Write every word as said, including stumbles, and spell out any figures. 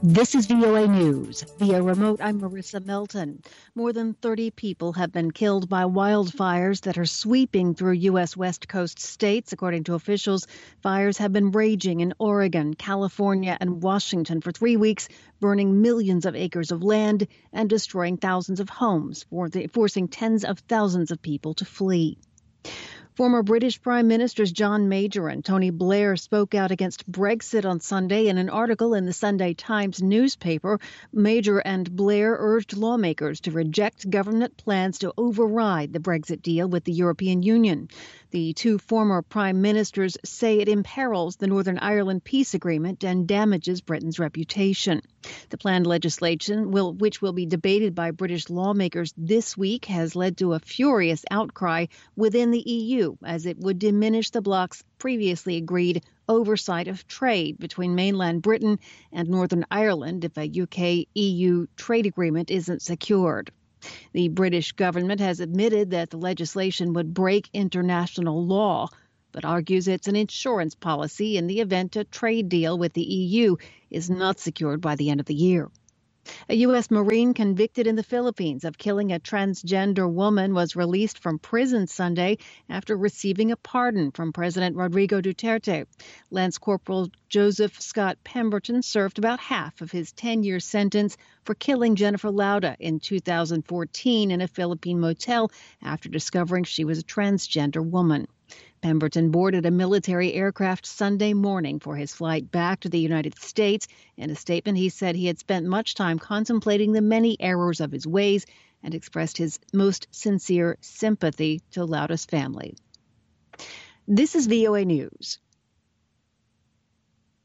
This is V O A News. Via remote, I'm Marissa Melton. More than thirty people have been killed by wildfires that are sweeping through U S. West Coast states. According to officials, fires have been raging in Oregon, California, and Washington for three weeks, burning millions of acres of land and destroying thousands of homes, forcing tens of thousands of people to flee. Former British Prime Ministers John Major and Tony Blair spoke out against Brexit on Sunday in an article in the Sunday Times newspaper. Major and Blair urged lawmakers to reject government plans to override the Brexit deal with the European Union. The two former prime ministers say it imperils the Northern Ireland peace agreement and damages Britain's reputation. The planned legislation, will, which will be debated by British lawmakers this week, has led to a furious outcry within the E U, as it would diminish the bloc's previously agreed oversight of trade between mainland Britain and Northern Ireland if a U K E U trade agreement isn't secured. The British government has admitted that the legislation would break international law, but argues it's an insurance policy in the event a trade deal with the E U is not secured by the end of the year. A U S. Marine convicted in the Philippines of killing a transgender woman was released from prison Sunday after receiving a pardon from President Rodrigo Duterte. Lance Corporal Joseph Scott Pemberton served about half of his ten-year sentence for killing Jennifer Lauda in two thousand fourteen in a Philippine motel after discovering she was a transgender woman. Pemberton boarded a military aircraft Sunday morning for his flight back to the United States. In a statement, he said he had spent much time contemplating the many errors of his ways and expressed his most sincere sympathy to Lauda's family. This is V O A News.